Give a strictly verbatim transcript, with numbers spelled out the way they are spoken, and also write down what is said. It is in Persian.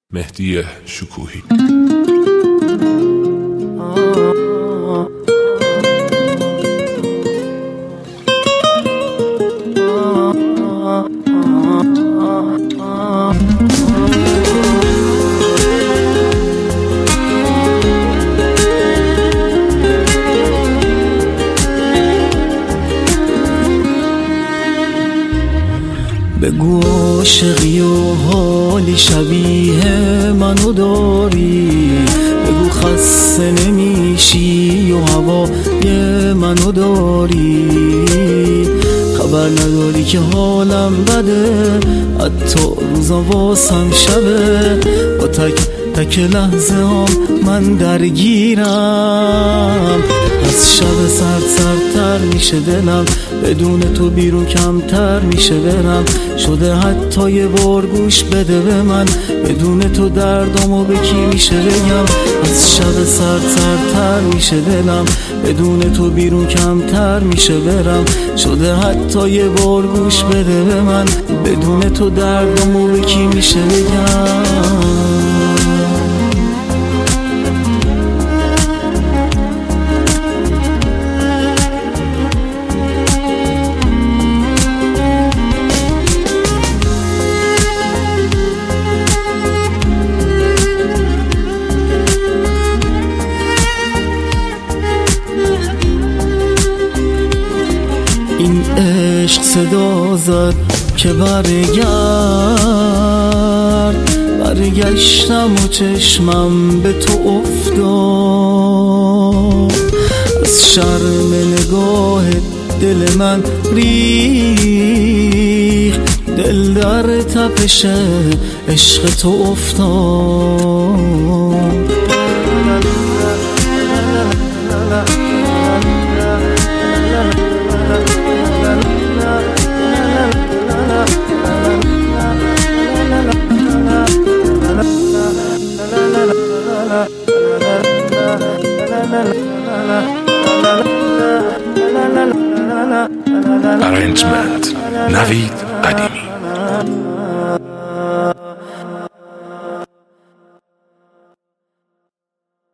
مهدی شکوهی. بگو عاشقی و حالی شبیه منو داری، بگو خسته نمیشی و هوای منو داری، خبر نداری که حالم بده، حتی روزا واسم شبه، با تک تک لحظه هم من درگیرم، از شب سرد سردتر میشه دلم، بدون تو بیرون کمتر میشه برم، شده حتی یه بار گوش بده به من، بدون تو دردامو به کی میشه بگم، از شب سرد سردتر میشه دلم، بدون تو بیرون کمتر میشه برم، شده حتی یه بار گوش بده به من، بدون تو دردامو به کی میشه بگم. این عشق صدا زد که برگرد، برگشتم و چشمم به تو افتاد، از شرم نگاه دل من ریخ، دل در تپش عشق تو افتاد. Arrangement نوید قدیمی.